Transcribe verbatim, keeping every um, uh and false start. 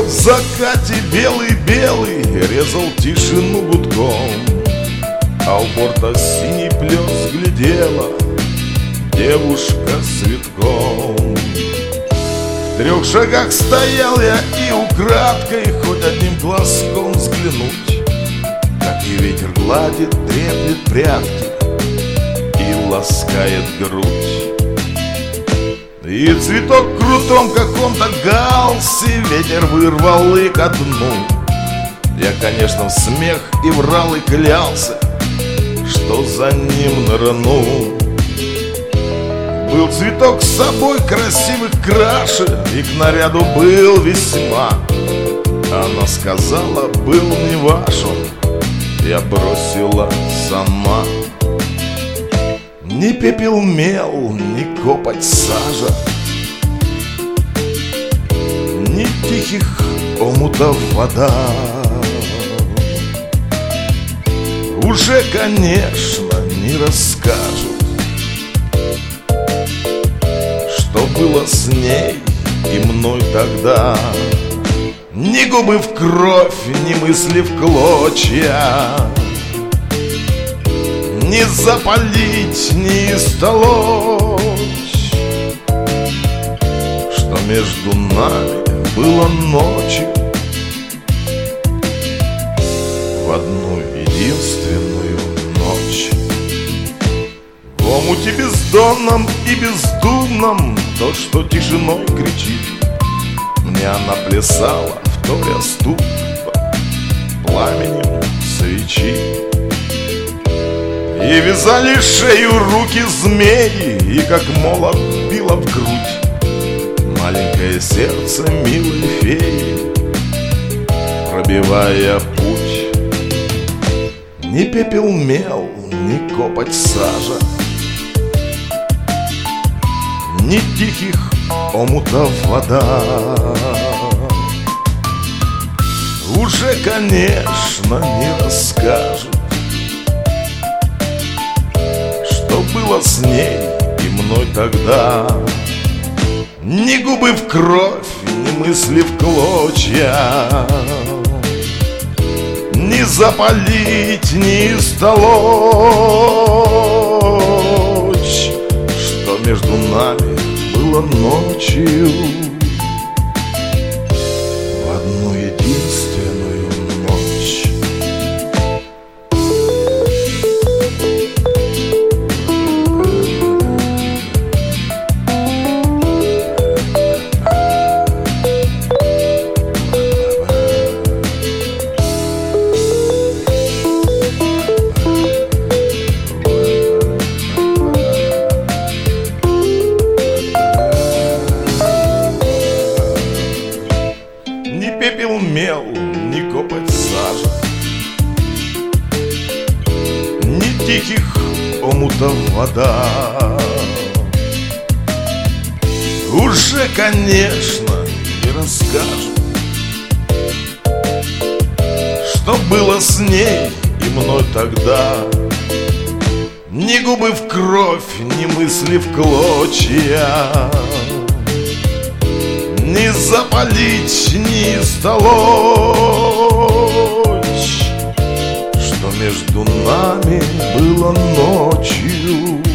закате белый-белый резал тишину гудком, а у борта синий плес глядела девушка с цветком. В трех шагах стоял я и украдкой хоть одним глазком взглянуть, как и ветер гладит, треплет прядки и ласкает грудь. И цветок в крутом каком-то галсе ветер вырвал и ко дну. Я, конечно, в смех и врал и клялся, что за ним нырну. Был цветок с собой красивых краше и к наряду был весьма. Она сказала, был не ваш он, я бросила сама. Ни пепел мел, ни копоть сажа, ни тихих омутов вода уже, конечно, не расскажут, что было с ней и мной тогда. Ни губы в кровь, ни мысли в клочья, не запалить, не истолочь, что между нами было ночью в одну единственную ночь. В омуте бездонном и бездумном то, что тишиной кричит, мне она плясала, вторя стук пламенем свечи. И вязали шею руки змеи, и как молот било в грудь маленькое сердце милой феи, пробивая путь. Ни пепел мел, ни копоть сажа, ни тихих омутов вода уже, конечно, не расскажут, что было с ней и мной тогда. Ни губы в кровь, ни мысли в клочья, ни запалить, ни истолочь, что между нами было ночью в одну единственную ночь. Ни пепел мел, ни копоть сажа, ни тихих омутов вода уже, конечно, не расскажут, что было с ней и мной тогда. Ни губы в кровь, ни мысли в клочья, ни запалить, ни истолочь, что между нами было ночью